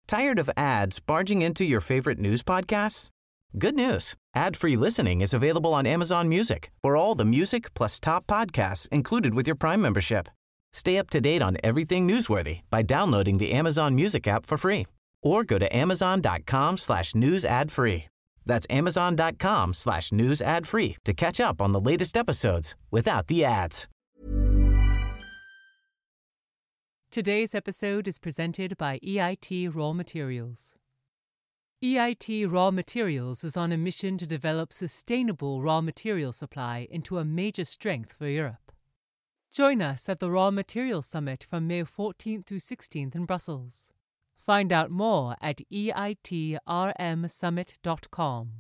Tired of ads barging into your favorite news podcasts? Good news. Ad-free listening is available on Amazon Music for all the music plus top podcasts included with your Prime membership. Stay up to date on everything newsworthy by downloading the Amazon Music app for free or go to amazon.com/news ad free. That's amazon.com/news ad free to catch up on the latest episodes without the ads. Today's episode is presented by EIT Raw Materials. EIT Raw Materials is on a mission to develop sustainable raw material supply into a major strength for Europe. Join us at the Raw Materials Summit from May 14th through 16th in Brussels. Find out more at eitrmsummit.com.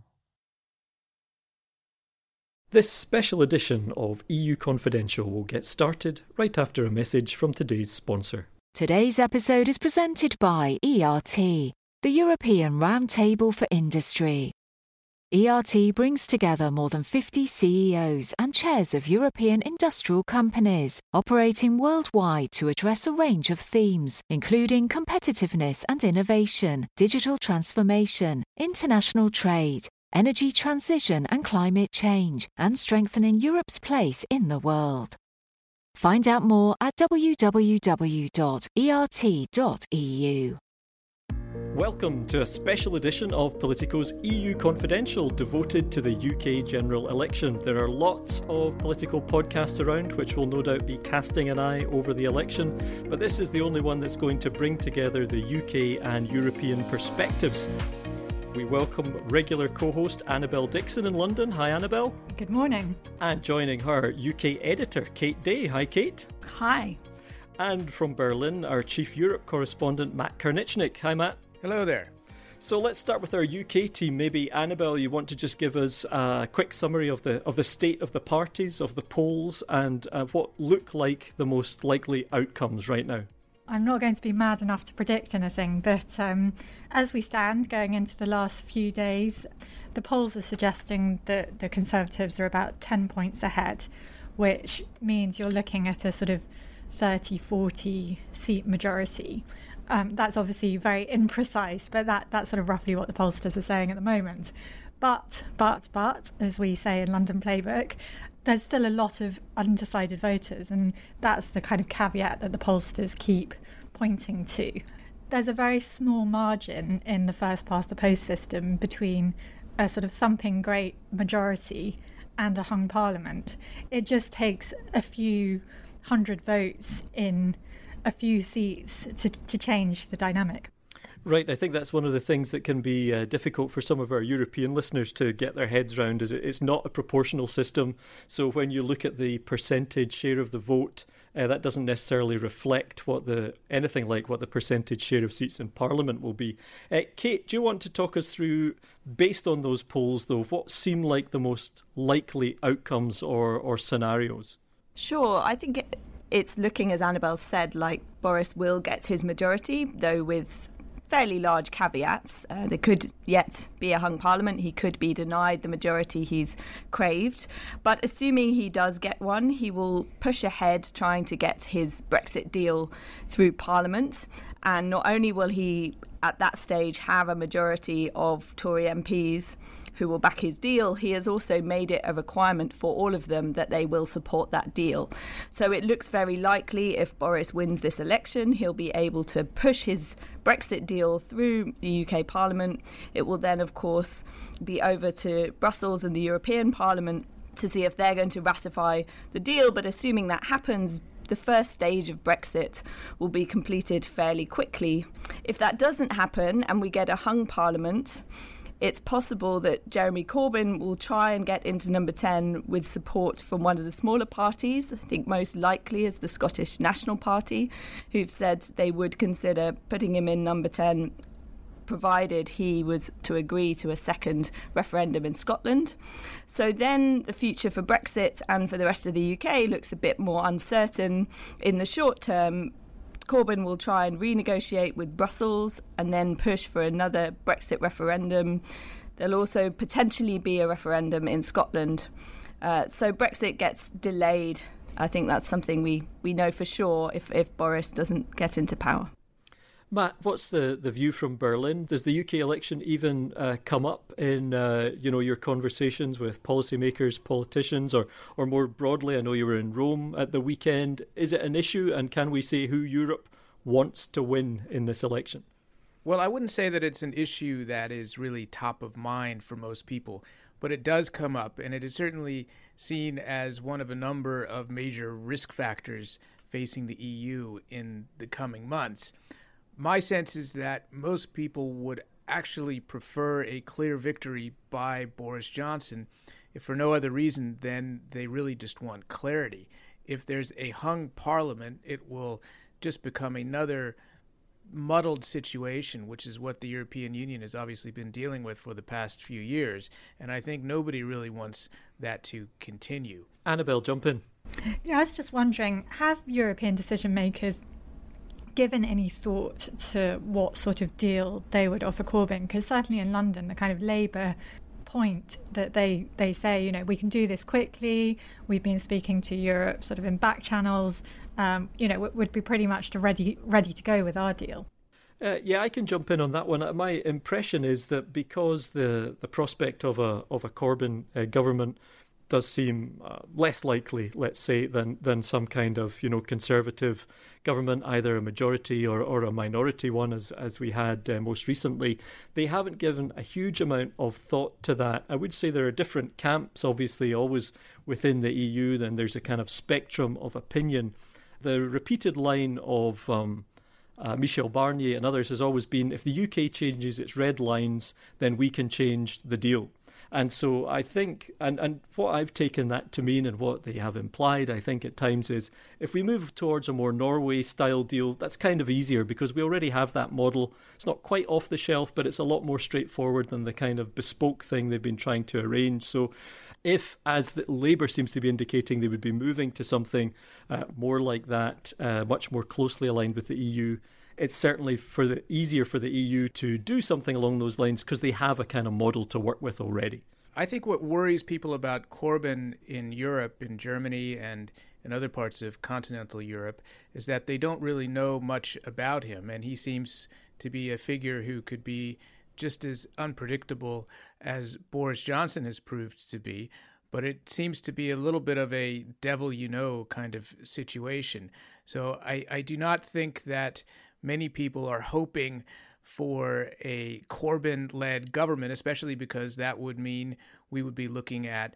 This special edition of EU Confidential will get started right after a message from today's sponsor. Today's episode is presented by ERT, the European Roundtable for Industry. ERT brings together more than 50 CEOs and chairs of European industrial companies operating worldwide to address a range of themes, including competitiveness and innovation, digital transformation, international trade, energy transition and climate change, and strengthening Europe's place in the world. Find out more at www.ert.eu. Welcome to a special edition of Politico's EU Confidential devoted to the UK general election. There are lots of political podcasts around which will no doubt be casting an eye over the election, but this is the only one that's going to bring together the UK and European perspectives. We welcome regular co-host Annabelle Dixon in London. Hi, Annabelle. Good morning. And joining her, UK editor Kate Day. Hi, Kate. Hi. And from Berlin, our chief Europe correspondent Matt Karnichnik. Hi, Matt. Hello there. So let's start with our UK team. Maybe, Annabelle, you want to just give us a quick summary of the state of the parties, of the polls, and what look like the most likely outcomes right now. I'm not going to be mad enough to predict anything, but as we stand going into the last few days, the polls are suggesting that the Conservatives are about 10 points ahead, which means you're looking at a sort of 30-40 seat majority. That's obviously very imprecise, but that's sort of roughly what the pollsters are saying at the moment. But, as we say in London Playbook, there's still a lot of undecided voters, and that's the kind of caveat that the pollsters keep pointing to. There's a very small margin in the first past the post system between a sort of thumping great majority and a hung parliament. It just takes a few hundred votes in a few seats to change the dynamic. Right, I think that's one of the things that can be difficult for some of our European listeners to get their heads around, is it's not a proportional system. So when you look at the percentage share of the vote, that doesn't necessarily reflect anything like what the percentage share of seats in Parliament will be. Kate, do you want to talk us through, based on those polls though, what seem like the most likely outcomes or scenarios? Sure, I think it's looking, as Annabelle said, like Boris will get his majority, though with fairly large caveats. There could yet be a hung parliament. He could be denied the majority he's craved. But assuming he does get one, he will push ahead trying to get his Brexit deal through Parliament. And not only will he, at that stage, have a majority of Tory MPs who will back his deal, he has also made it a requirement for all of them that they will support that deal. So it looks very likely if Boris wins this election, he'll be able to push his Brexit deal through the UK Parliament. It will then, of course, be over to Brussels and the European Parliament to see if they're going to ratify the deal. But assuming that happens, the first stage of Brexit will be completed fairly quickly. If that doesn't happen and we get a hung Parliament, it's possible that Jeremy Corbyn will try and get into number 10 with support from one of the smaller parties. I think most likely is the Scottish National Party, who've said they would consider putting him in number 10 provided he was to agree to a second referendum in Scotland. So then the future for Brexit and for the rest of the UK looks a bit more uncertain. In the short term, Corbyn will try and renegotiate with Brussels and then push for another Brexit referendum. There'll also potentially be a referendum in Scotland. So Brexit gets delayed. I think that's something we know for sure if Boris doesn't get into power. Matt, what's the view from Berlin? Does the UK election even come up in your conversations with policymakers, politicians, or more broadly? I know you were in Rome at the weekend. Is it an issue, and can we say who Europe wants to win in this election? Well, I wouldn't say that it's an issue that is really top of mind for most people, but it does come up, and it is certainly seen as one of a number of major risk factors facing the EU in the coming months. My sense is that most people would actually prefer a clear victory by Boris Johnson, if for no other reason than they really just want clarity. If there's a hung parliament, it will just become another muddled situation, which is what the European Union has obviously been dealing with for the past few years. And I think nobody really wants that to continue. Annabelle, jump in. Yeah, I was just wondering, have European decision makers given any thought to what sort of deal they would offer Corbyn? Because certainly in London, the kind of Labour point that they say, we can do this quickly, we've been speaking to Europe sort of in back channels, would be pretty much ready to go with our deal. Yeah, I can jump in on that one. My impression is that because the prospect of a Corbyn government does seem less likely, let's say, than some kind of conservative government, either a majority or a minority one, as we had most recently. They haven't given a huge amount of thought to that. I would say there are different camps, obviously, always within the EU. Then there's a kind of spectrum of opinion. The repeated line of Michel Barnier and others has always been, if the UK changes its red lines, then we can change the deal. And so I think, and what I've taken that to mean and what they have implied, I think at times is, if we move towards a more Norway-style deal, that's kind of easier because we already have that model. It's not quite off the shelf, but it's a lot more straightforward than the kind of bespoke thing they've been trying to arrange. So if, as the Labour seems to be indicating, they would be moving to something more like that, much more closely aligned with the EU, it's certainly easier for the EU to do something along those lines because they have a kind of model to work with already. I think what worries people about Corbyn in Europe, in Germany and in other parts of continental Europe, is that they don't really know much about him, and he seems to be a figure who could be just as unpredictable as Boris Johnson has proved to be. But it seems to be a little bit of a devil-you-know kind of situation. So I do not think that many people are hoping for a Corbyn-led government, especially because that would mean we would be looking at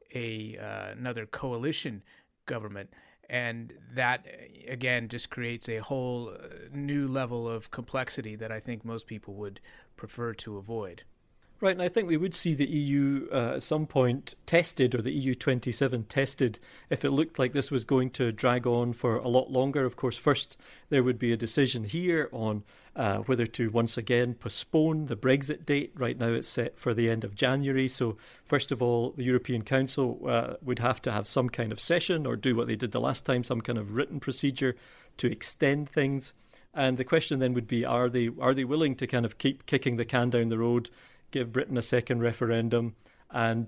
another coalition government. And that, again, just creates a whole new level of complexity that I think most people would prefer to avoid. Right, and I think we would see the EU at some point tested, or the EU 27 tested, if it looked like this was going to drag on for a lot longer. Of course, first there would be a decision here on whether to once again postpone the Brexit date. Right now it's set for the end of January. So first of all, the European Council would have to have some kind of session or do what they did the last time, some kind of written procedure to extend things. And the question then would be, are they willing to kind of keep kicking the can down the road, give Britain a second referendum and,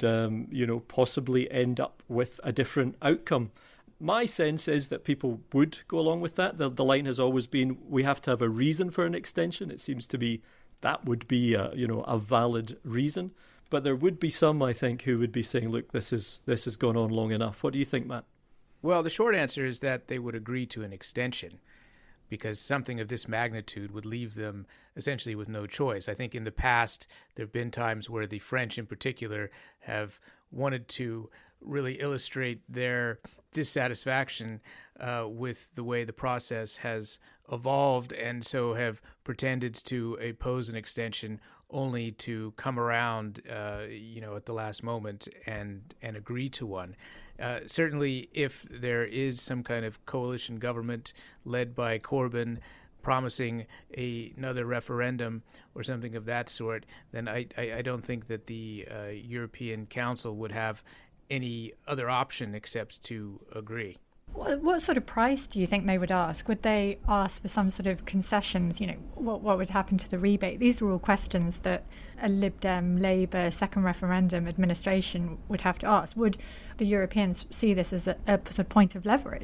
possibly end up with a different outcome? My sense is that people would go along with that. The line has always been, we have to have a reason for an extension. It seems to be that would be a valid reason. But there would be some, I think, who would be saying, look, this has gone on long enough. What do you think, Matt? Well, the short answer is that they would agree to an extension, because something of this magnitude would leave them essentially with no choice. I think in the past, there have been times where the French in particular have wanted to really illustrate their dissatisfaction with the way the process has evolved, and so have pretended to oppose an extension only to come around, at the last moment and agree to one. Certainly, if there is some kind of coalition government led by Corbyn promising another referendum or something of that sort, then I don't think that the European Council would have any other option except to agree. What sort of price do you think they would ask? Would they ask for some sort of concessions? What would happen to the rebate? These are all questions that a Lib Dem, Labour, second referendum administration would have to ask. Would the Europeans see this as a sort of point of leverage?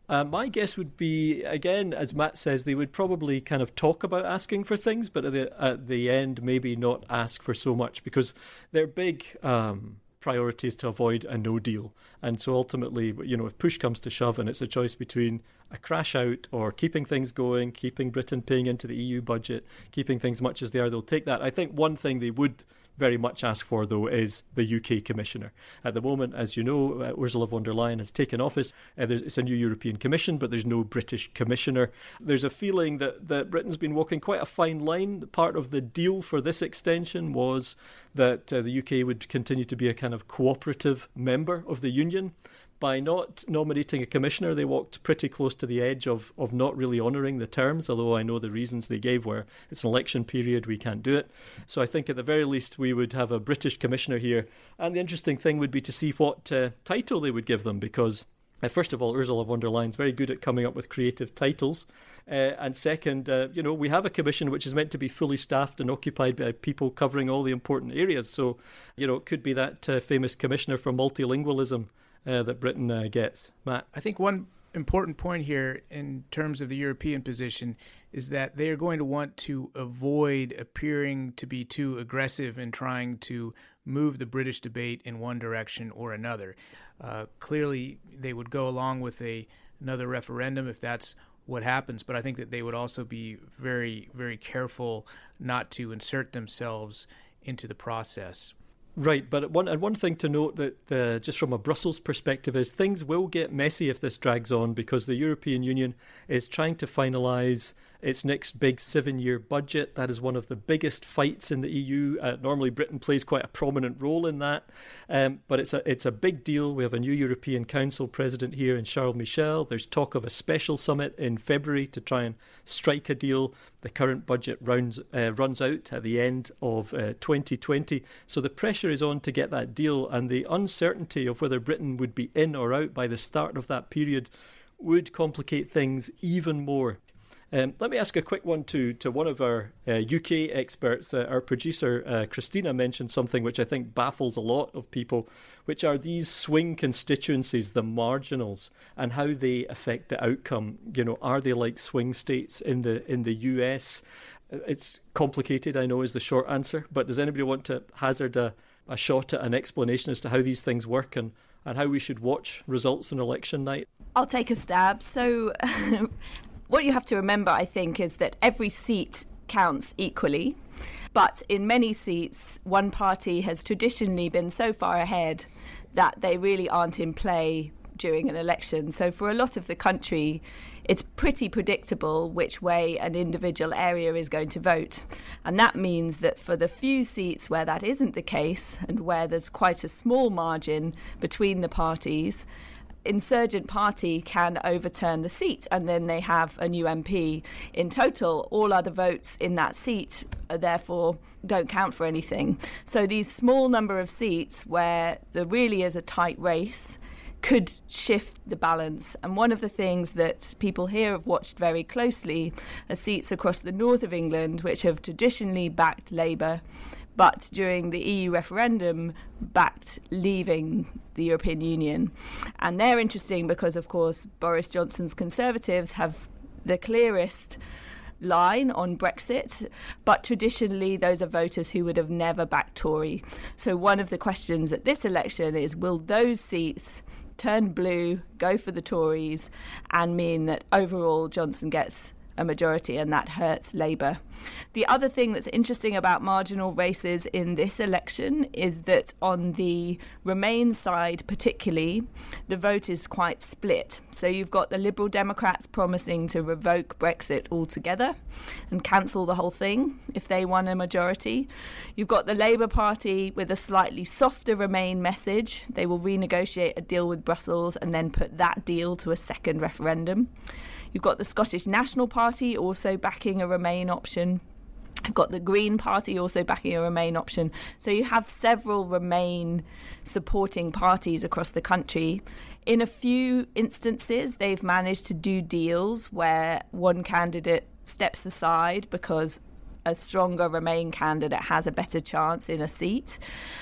My guess would be, again, as Matt says, they would probably kind of talk about asking for things, but at the end, maybe not ask for so much, because their big priority is to avoid a no deal. And so ultimately, if push comes to shove and it's a choice between a crash out or keeping things going, keeping Britain paying into the EU budget, keeping things much as they are, they'll take that. I think one thing they would very much ask for, though, is the UK Commissioner. At the moment, as you know, Ursula von der Leyen has taken office. It's a new European Commission, but there's no British Commissioner. There's a feeling that Britain's been walking quite a fine line. Part of the deal for this extension was that the UK would continue to be a kind of cooperative member of the Union. By not nominating a commissioner, they walked pretty close to the edge of not really honouring the terms, although I know the reasons they gave were it's an election period, we can't do it. So I think at the very least we would have a British commissioner here. And the interesting thing would be to see what title they would give them, because first of all, Ursula von der Leyen's very good at coming up with creative titles. And second, we have a commission which is meant to be fully staffed and occupied by people covering all the important areas. So, it could be that famous commissioner for multilingualism that Britain gets. Matt? I think one important point here in terms of the European position is that they are going to want to avoid appearing to be too aggressive in trying to move the British debate in one direction or another. Clearly, they would go along with another referendum if that's what happens, but I think that they would also be very, very careful not to insert themselves into the process. Right, but one thing to note that just from a Brussels perspective is things will get messy if this drags on, because the European Union is trying to finalise its next big 7-year budget. That is one of the biggest fights in the EU. Normally Britain plays quite a prominent role in that, but it's a big deal. We have a new European Council president here in Charles Michel. There's talk of a special summit in February to try and strike a deal. The current budget runs out at the end of 2020. So the pressure is on to get that deal, and the uncertainty of whether Britain would be in or out by the start of that period would complicate things even more. Let me ask a quick one to one of our UK experts. Our producer, Christina, mentioned something which I think baffles a lot of people, which are these swing constituencies, the marginals, and how they affect the outcome. Are they like swing states in the US? It's complicated, I know, is the short answer, but does anybody want to hazard a shot at an explanation as to how these things work and how we should watch results on election night? I'll take a stab. So what you have to remember, I think, is that every seat counts equally. But in many seats, one party has traditionally been so far ahead that they really aren't in play during an election. So for a lot of the country, it's pretty predictable which way an individual area is going to vote. And that means that for the few seats where that isn't the case and where there's quite a small margin between the parties, insurgent party can overturn the seat and then they have a new MP. In total, all other votes in that seat therefore don't count for anything. So these small number of seats where there really is a tight race could shift the balance. And one of the things that people here have watched very closely are seats across the north of England, which have traditionally backed Labour, but during the EU referendum backed leaving the European Union. And they're interesting because, of course, Boris Johnson's Conservatives have the clearest line on Brexit, but traditionally those are voters who would have never backed Tory. So one of the questions at this election is, will those seats turn blue, go for the Tories, and mean that overall Johnson gets a majority, and that hurts Labour? The other thing that's interesting about marginal races in this election is that on the Remain side particularly, the vote is quite split. So you've got the Liberal Democrats promising to revoke Brexit altogether and cancel the whole thing if they won a majority. You've got the Labour Party with a slightly softer Remain message. They will renegotiate a deal with Brussels and then put that deal to a second referendum. You've got the Scottish National Party also backing a Remain option. You've got the Green Party also backing a Remain option. So you have several Remain supporting parties across the country. In a few instances, they've managed to do deals where one candidate steps aside because a stronger Remain candidate has a better chance in a seat.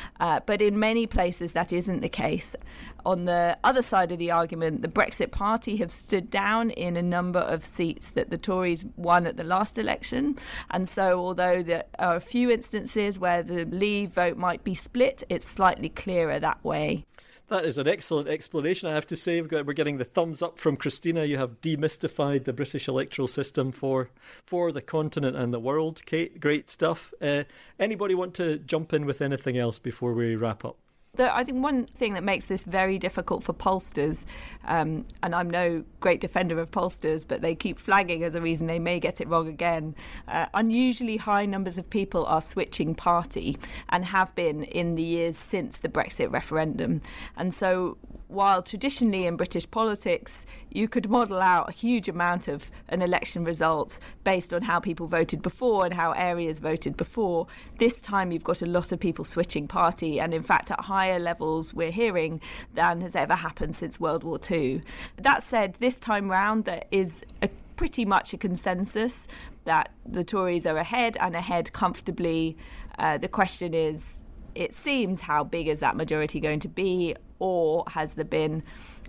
But in many places that isn't the case. On the other side of the argument, the Brexit Party have stood down in a number of seats that the Tories won at the last election. And so although there are a few instances where the Leave vote might be split, it's slightly clearer that way. That is an excellent explanation, I have to say. We're getting the thumbs up from Christina. You have demystified the British electoral system for the continent and the world. Kate, great stuff. Anybody want to jump in with anything else before we wrap up? I think one thing that makes this very difficult for pollsters, and I'm no great defender of pollsters, but they keep flagging as a reason they may get it wrong again. Unusually high numbers of people are switching party and have been in the years since the Brexit referendum. And so while traditionally in British politics you could model out a huge amount of an election result based on how people voted before and how areas voted before, this time you've got a lot of people switching party, and in fact at higher levels we're hearing than has ever happened since World War II. That said, this time round there is pretty much a consensus that the Tories are ahead and ahead comfortably. The question is, it seems, how big is that majority going to be, or has there been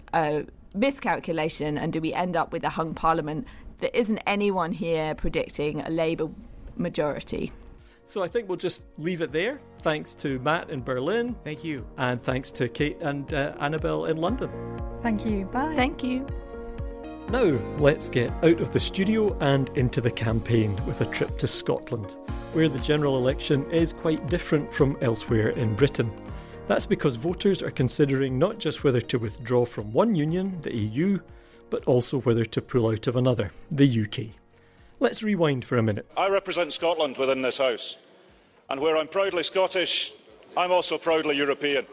a miscalculation and do we end up with a hung parliament? There isn't anyone here predicting a Labour majority. So I think we'll just leave it there. Thanks to Matt in Berlin. Thank you. And thanks to Kate and Annabelle in London. Thank you. Bye. Thank you. Now, let's get out of the studio and into the campaign with a trip to Scotland, where the general election is quite different from elsewhere in Britain. That's because voters are considering not just whether to withdraw from one union, the EU, but also whether to pull out of another, the UK. Let's rewind for a minute. I represent Scotland within this House, and where I'm proudly Scottish, I'm also proudly European.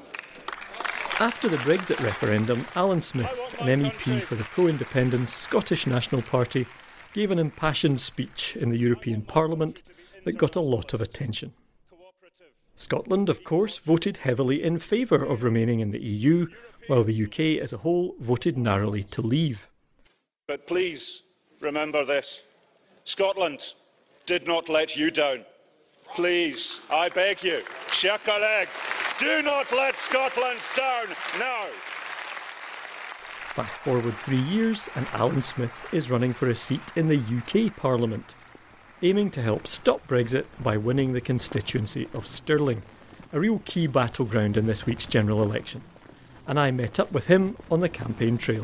After the Brexit referendum, Alan Smith, an MEP for the pro-independence Scottish National Party, gave an impassioned speech in the European Parliament that got a lot of attention. Scotland, of course, voted heavily in favour of remaining in the EU, while the UK as a whole voted narrowly to leave. But please remember this. Scotland did not let you down. Please, I beg you, chers collègues, do not let Scotland down now. Fast forward 3 years and Alan Smith is running for a seat in the UK Parliament, aiming to help stop Brexit by winning the constituency of Stirling, a real key battleground in this week's general election. And I met up with him on the campaign trail.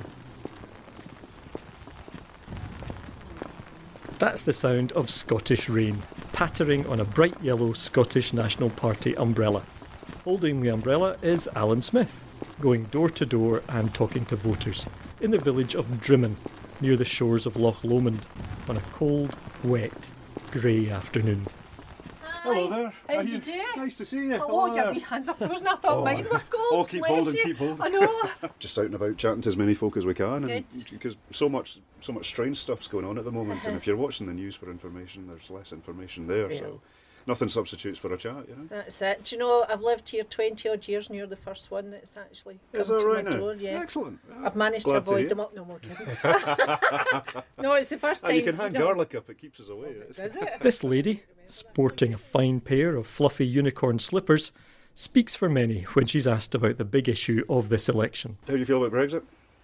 That's the sound of Scottish rain, pattering on a bright yellow Scottish National Party umbrella. Holding the umbrella is Alan Smith, going door to door and talking to voters in the village of Drimmen, near the shores of Loch Lomond, on a cold, wet, grey afternoon. Hello there. How do you do? Nice to see you. Oh, your wee hands are frozen. I thought mine were cold. Oh, keep holding. I know. Just out and about chatting to as many folk as we can. Good. And because so much strange stuff's going on at the moment, and if you're watching the news for information, there's less information there. Yeah. So nothing substitutes for a chat, you know. That's it. Do you know, I've lived here 20 odd years and you're the first one that's actually come Is that to right my now? door. Yeah. Excellent. I've managed to Glad to avoid hear. them up. No more kidding. No, it's the first time. And you can hang garlic up, it keeps us away. Does it? This lady, sporting a fine pair of fluffy unicorn slippers, speaks for many when she's asked about the big issue of this election. How do you feel about Brexit?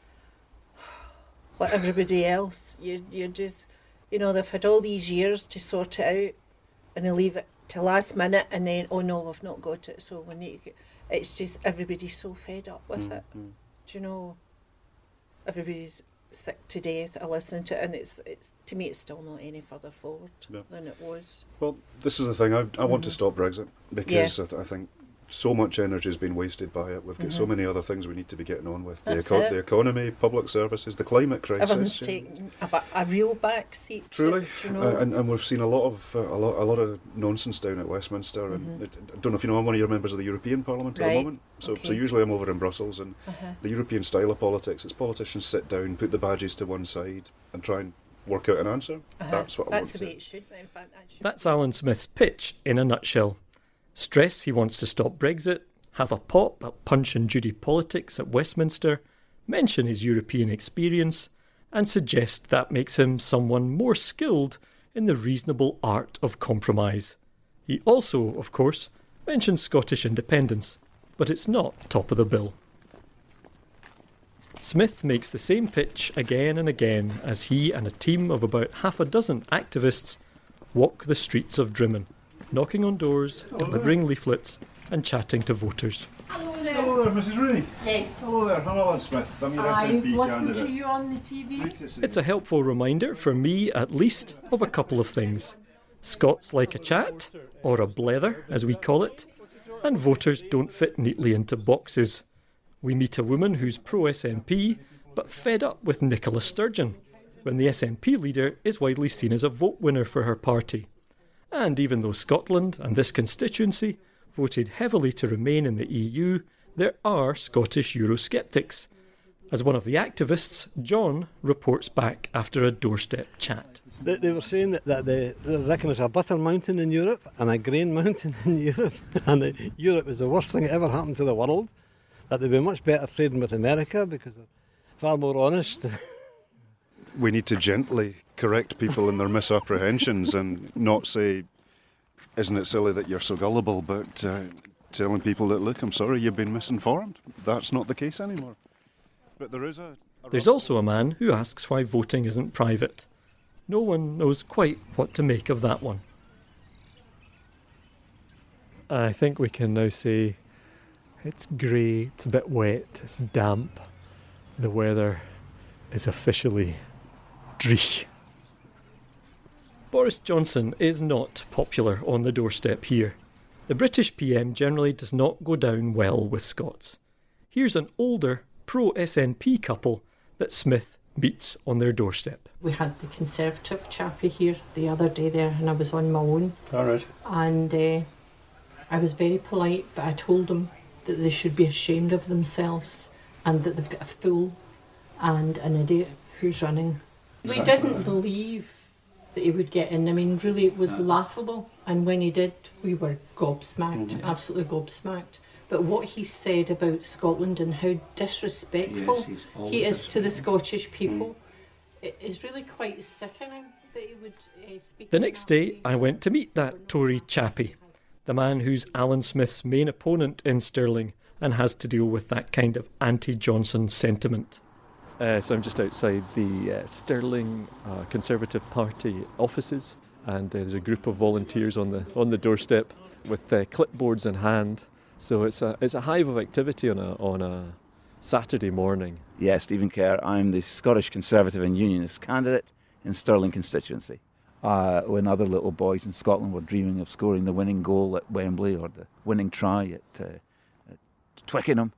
Like everybody else, you just, you know, they've had all these years to sort it out and they leave it to last minute and then, oh no, we've not got it, so we need to get, it's just everybody's so fed up with it. Do you know, everybody's sick to death of listening to it, and it's to me it's still not any further forward than it was. Well, this is the thing, I want to stop Brexit because I think so much energy has been wasted by it. We've got so many other things we need to be getting on with. The economy, public services, the climate crisis. Everyone's taking a real back seat. Truly, you know? and we've seen a lot of nonsense down at Westminster. And I don't know if you know, I'm one of your members of the European Parliament at the moment. So usually I'm over in Brussels, and the European style of politics is politicians sit down, put the badges to one side, and try and work out an answer. That's what I want to do. That's the way it should. In fact, That's Alan Smith's pitch in a nutshell. Stress he wants to stop Brexit, have a pop at Punch and Judy politics at Westminster, mention his European experience, and suggest that makes him someone more skilled in the reasonable art of compromise. He also, of course, mentions Scottish independence, but it's not top of the bill. Smith makes the same pitch again and again as he and a team of about half a dozen activists walk the streets of Drimmen, knocking on doors, delivering leaflets and chatting to voters. Hello there, Mrs. Rooney. Yes. Hello there, I'm Alan Smith. I'm your SNP I've listened candidate. to you on the TV. It's a helpful reminder, for me at least, of a couple of things. Scots like a chat, or a blether as we call it, and voters don't fit neatly into boxes. We meet a woman who's pro-SNP, but fed up with Nicola Sturgeon, when the SNP leader is widely seen as a vote winner for her party. And even though Scotland and this constituency voted heavily to remain in the EU, there are Scottish Eurosceptics. As one of the activists, John reports back after a doorstep chat. They were saying that they reckon there's a butter mountain in Europe and a grain mountain in Europe, and that Europe is the worst thing that ever happened to the world, that they'd be much better trading with America because they're far more honest. We need to gently correct people in their misapprehensions and not say, isn't it silly that you're so gullible, but telling people that, look, I'm sorry, you've been misinformed. That's not the case anymore. But there's also a man who asks why voting isn't private. No one knows quite what to make of that one. I think we can now say it's grey, it's a bit wet, it's damp. The weather is officially dreich. Boris Johnson is not popular on the doorstep here. The British PM generally does not go down well with Scots. Here's an older pro-SNP couple that Smith meets on their doorstep. We had the Conservative chappie here the other day there, and I was on my own. all right. And I was very polite, but I told them that they should be ashamed of themselves and that they've got a fool and an idiot who's running. We didn't believe that he would get in. I mean, really, it was laughable. And when he did, we were gobsmacked, absolutely gobsmacked. But what he said about Scotland and how disrespectful he is to the Scottish people, it is really quite sickening that he would speak. The next day, I went to meet that Tory chappie, the man who's Alan Smith's main opponent in Stirling and has to deal with that kind of anti-Johnson sentiment. So I'm just outside the Stirling Conservative Party offices, and there's a group of volunteers on the doorstep with clipboards in hand. So it's a hive of activity on a Saturday morning. Yeah, Stephen Kerr. I'm the Scottish Conservative and Unionist candidate in Stirling constituency. When other little boys in Scotland were dreaming of scoring the winning goal at Wembley or the winning try at Twickenham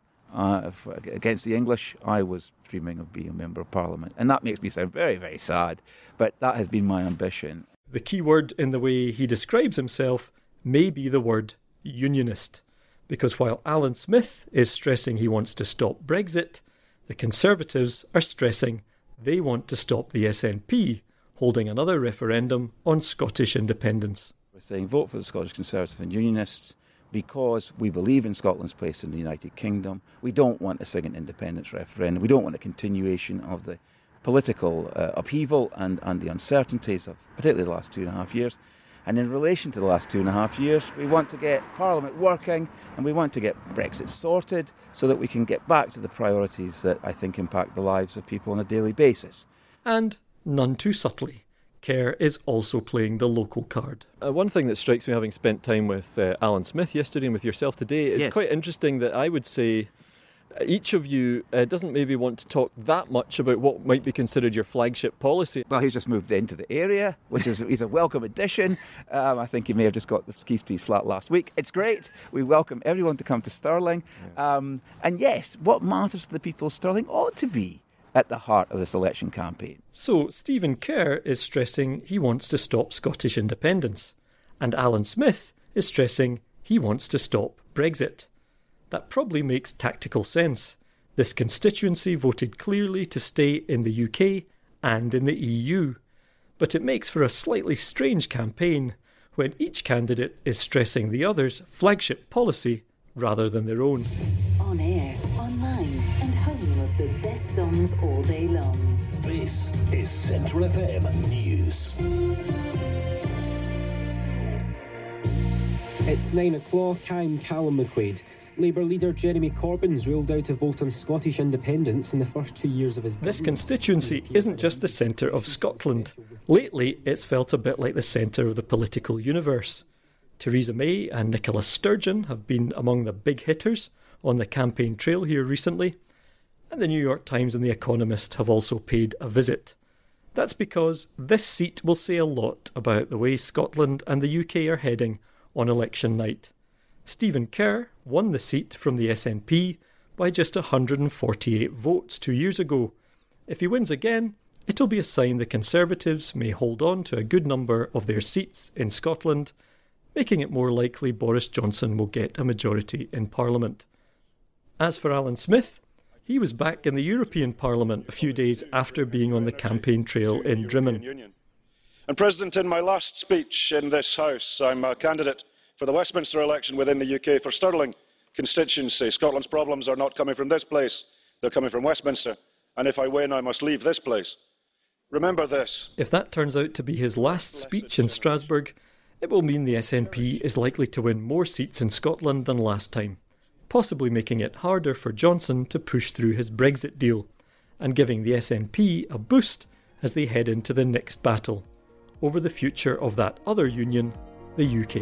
against the English, I was dreaming of being a Member of Parliament. And that makes me sound very, very sad, but that has been my ambition. The key word in the way he describes himself may be the word unionist, because while Alan Smith is stressing he wants to stop Brexit, the Conservatives are stressing they want to stop the SNP holding another referendum on Scottish independence. We're saying vote for the Scottish Conservative and Unionists because we believe in Scotland's place in the United Kingdom. We don't want a second independence referendum. We don't want a continuation of the political upheaval and the uncertainties of particularly the last 2.5 years. And in relation to the last 2.5 years, we want to get Parliament working and we want to get Brexit sorted so that we can get back to the priorities that I think impact the lives of people on a daily basis. And none too subtly, Kerr is also playing the local card. One thing that strikes me, having spent time with Alan Smith yesterday and with yourself today, is quite interesting that I would say each of you doesn't maybe want to talk that much about what might be considered your flagship policy. Well, he's just moved into the area, which is he's a welcome addition. I think he may have just got the keys to his flat last week. It's great. We welcome everyone to come to Stirling. And yes, what matters to the people of Stirling ought to be at the heart of this election campaign. So Stephen Kerr is stressing he wants to stop Scottish independence, and Alan Smith is stressing he wants to stop Brexit. That probably makes tactical sense. This constituency voted clearly to stay in the UK and in the EU. But it makes for a slightly strange campaign when each candidate is stressing the other's flagship policy rather than their own. On air, online, and home of the best songs all day long. This is Central FM News. It's 9 o'clock. I'm Callum McQuaid. Labour leader Jeremy Corbyn's ruled out a vote on Scottish independence in the first 2 years of his government. This constituency isn't just the centre of Scotland. Lately, it's felt a bit like the centre of the political universe. Theresa May and Nicola Sturgeon have been among the big hitters on the campaign trail here recently, and the New York Times and The Economist have also paid a visit. That's because this seat will say a lot about the way Scotland and the UK are heading on election night. Stephen Kerr won the seat from the SNP by just 148 votes 2 years ago. If he wins again, it'll be a sign the Conservatives may hold on to a good number of their seats in Scotland, making it more likely Boris Johnson will get a majority in Parliament. As for Alan Smith, he was back in the European Parliament a few days after being on the campaign trail in Drimmen. And President, in my last speech in this House, I'm a candidate for the Westminster election within the UK for Stirling constituency. Scotland's problems are not coming from this place, they're coming from Westminster. And if I win, I must leave this place. Remember this. If that turns out to be his last speech in Strasbourg, it will mean the SNP is likely to win more seats in Scotland than last time, possibly making it harder for Johnson to push through his Brexit deal, and giving the SNP a boost as they head into the next battle over the future of that other union, the UK.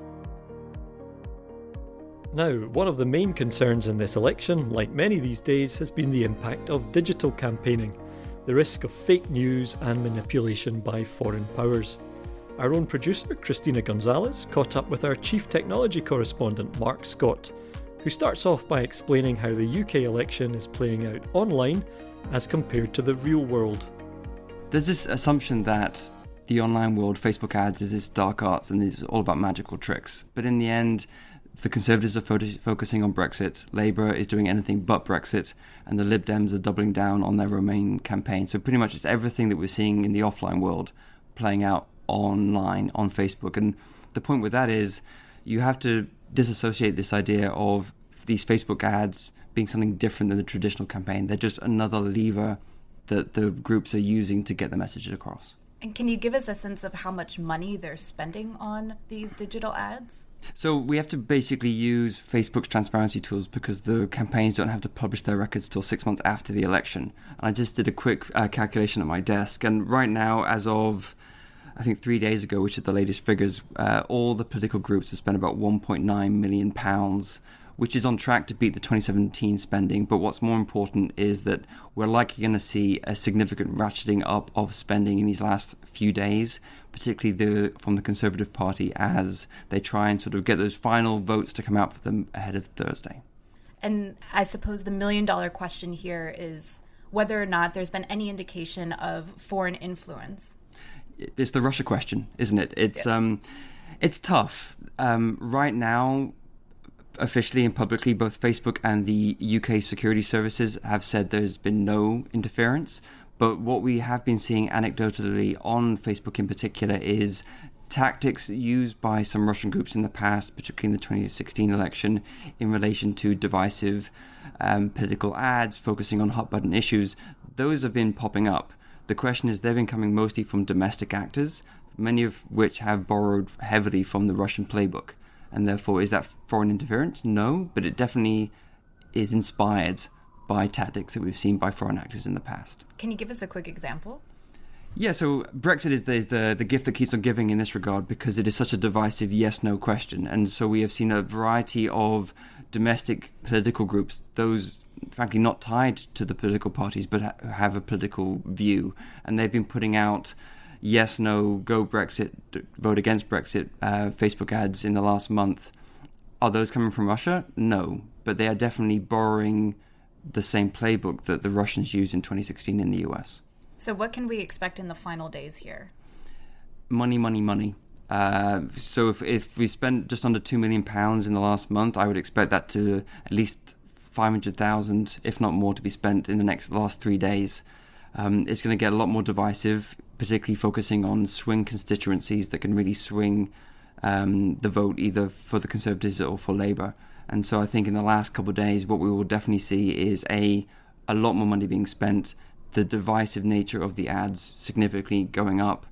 Now, one of the main concerns in this election, like many these days, has been the impact of digital campaigning, the risk of fake news and manipulation by foreign powers. Our own producer, Christina Gonzalez, caught up with our chief technology correspondent, Mark Scott, who starts off by explaining how the UK election is playing out online as compared to the real world. There's this assumption that the online world, Facebook ads, is this dark arts and is all about magical tricks. But in the end, the Conservatives are focusing on Brexit, Labour is doing anything but Brexit, and the Lib Dems are doubling down on their Remain campaign. So pretty much it's everything that we're seeing in the offline world playing out online, on Facebook. And the point with that is you have to disassociate this idea of these Facebook ads being something different than the traditional campaign. They're just another lever that the groups are using to get the message across. And can you give us a sense of how much money they're spending on these digital ads? So we have to basically use Facebook's transparency tools because the campaigns don't have to publish their records till 6 months after the election. And I just did a quick calculation at my desk. And right now, as of, I think 3 days ago, which are the latest figures, all the political groups have spent about £1.9 million, which is on track to beat the 2017 spending. But what's more important is that we're likely going to see a significant ratcheting up of spending in these last few days, particularly from the Conservative Party, as they try and sort of get those final votes to come out for them ahead of Thursday. And I suppose the million-dollar question here is whether or not there's been any indication of foreign influence. It's the Russia question, isn't it? It's tough. Right now, officially and publicly, both Facebook and the UK security services have said there's been no interference. But what we have been seeing anecdotally on Facebook in particular is tactics used by some Russian groups in the past, particularly in the 2016 election, in relation to divisive political ads focusing on hot-button issues. Those have been popping up. The question is, they've been coming mostly from domestic actors, many of which have borrowed heavily from the Russian playbook. And therefore, is that foreign interference? No, but it definitely is inspired by tactics that we've seen by foreign actors in the past. Can you give us a quick example? Yeah, so Brexit is the gift that keeps on giving in this regard because it is such a divisive yes-no question. And so we have seen a variety of domestic political groups, those frankly not tied to the political parties but have a political view. And they've been putting out yes, no, go Brexit, vote against Brexit, Facebook ads in the last month. Are those coming from Russia? No, but they are definitely borrowing the same playbook that the Russians used in 2016 in the US. So what can we expect in the final days here? Money, money, money. So if we spent just under £2 million in the last month, I would expect that to at least 500,000, if not more, to be spent in the last 3 days. It's going to get a lot more divisive, particularly focusing on swing constituencies that can really swing the vote either for the Conservatives or for Labour. And so I think in the last couple of days, what we will definitely see is a lot more money being spent, the divisive nature of the ads significantly going up,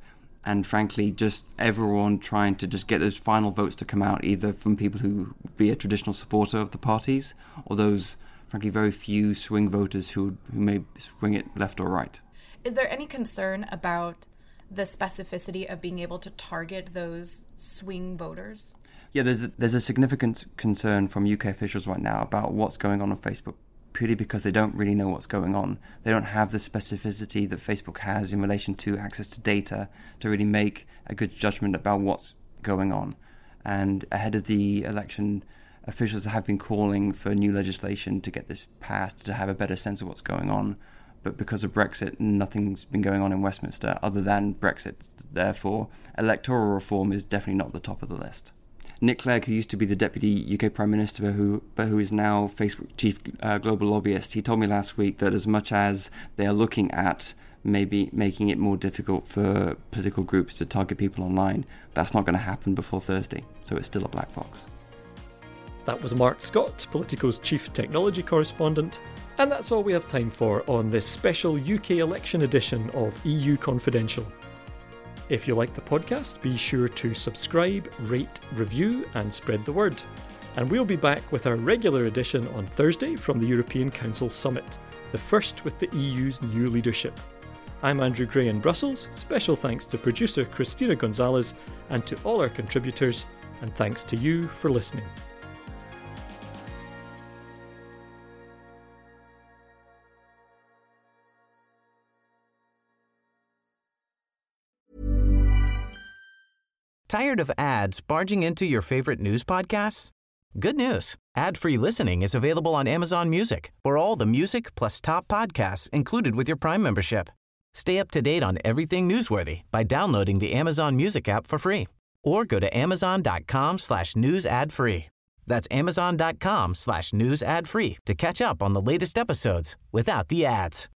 and frankly, just everyone trying to just get those final votes to come out, either from people who be a traditional supporter of the parties, or those, frankly, very few swing voters who may swing it left or right. Is there any concern about the specificity of being able to target those swing voters? Yeah, there's a significant concern from UK officials right now about what's going on Facebook, purely because they don't really know what's going on. They don't have the specificity that Facebook has in relation to access to data to really make a good judgment about what's going on. And ahead of the election, officials have been calling for new legislation to get this passed, to have a better sense of what's going on. But because of Brexit, nothing's been going on in Westminster other than Brexit. Therefore, electoral reform is definitely not at the top of the list. Nick Clegg, who used to be the Deputy UK Prime Minister, but who is now Facebook Chief Global Lobbyist, he told me last week that as much as they are looking at maybe making it more difficult for political groups to target people online, that's not going to happen before Thursday, so it's still a black box. That was Mark Scott, Politico's Chief Technology Correspondent, and that's all we have time for on this special UK election edition of EU Confidential. If you like the podcast, be sure to subscribe, rate, review, and spread the word. And we'll be back with our regular edition on Thursday from the European Council Summit, the first with the EU's new leadership. I'm Andrew Gray in Brussels. Special thanks to producer Christina Gonzalez and to all our contributors, and thanks to you for listening. Tired of ads barging into your favorite news podcasts? Good news. Ad-free listening is available on Amazon Music for all the music plus top podcasts included with your Prime membership. Stay up to date on everything newsworthy by downloading the Amazon Music app for free or go to amazon.com/news ad free. That's amazon.com/news ad free to catch up on the latest episodes without the ads.